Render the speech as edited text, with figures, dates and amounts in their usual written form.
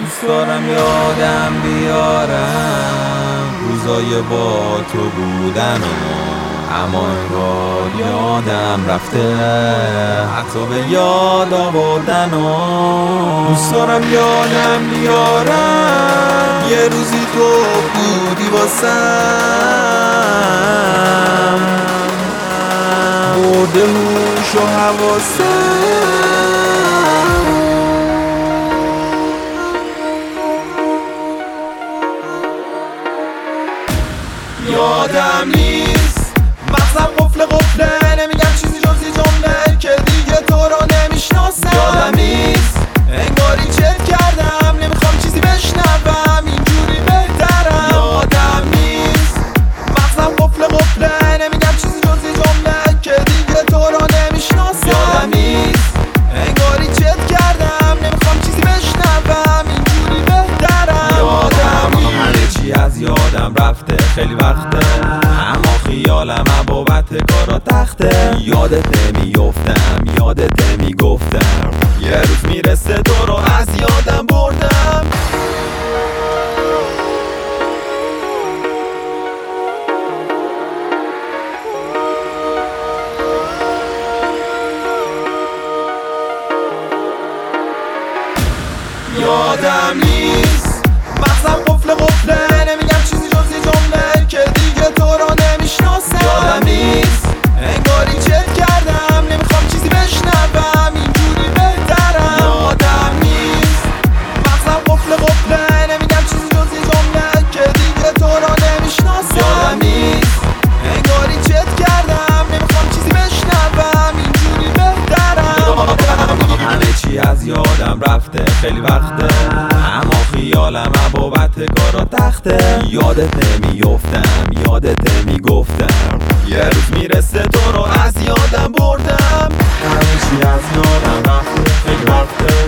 دوست دارم یادم بیارم روزای با تو بودن اما انگار یادم رفته حتی به یاد آوردن دوست دارم یادم بیارم یه روزی تو بودی واسم برده هوش و حواسم یادم نیست مغزم قفله نمیگم چیزی جز یه جمله که دیگه تو رو نمیشناسم یادم نیست انگاری چت کردم نمیخوام چیزی بشنوم اینجوری بهترم یادم نیست مغزم قفله نمیگم چیزی جز یه جمله که دیگه تو رو نمیشناسم یادم نیست انگاری چت کردم نمیخوام چیزی بشنوم اینجوری بهترم یادم نیست همه چی از یادم رفته خیلی وقته اما خیالم بابت کارا تخته یادت نمیفتم یادت نمیگفتم یه روز میرسه تو رو از یادم بردم یادم نیست مغزم قفله نمیگم چیزی جز یه جمله که دیگه تو رو نمیشناسم یادم نیست انگاری چت کردم نمیخوام چیزی بشنوم اینجوری بهترم یادم نیست مغزم قفله نمیگم چیزی جز یه جمله که دیگه تو رو نمیشناسم یادم نیست انگاری چت کردم نمیخوام چیزی بشنوم اینجوری بهترم همه چی از یادم رفته خیلی وقته اما خیالم بابت کارا تخته یادت نمیفتم یادت نمیگفتم یه روز میرسه تو رو از یادم بردم همه چی از یادم رفته خیلی وقته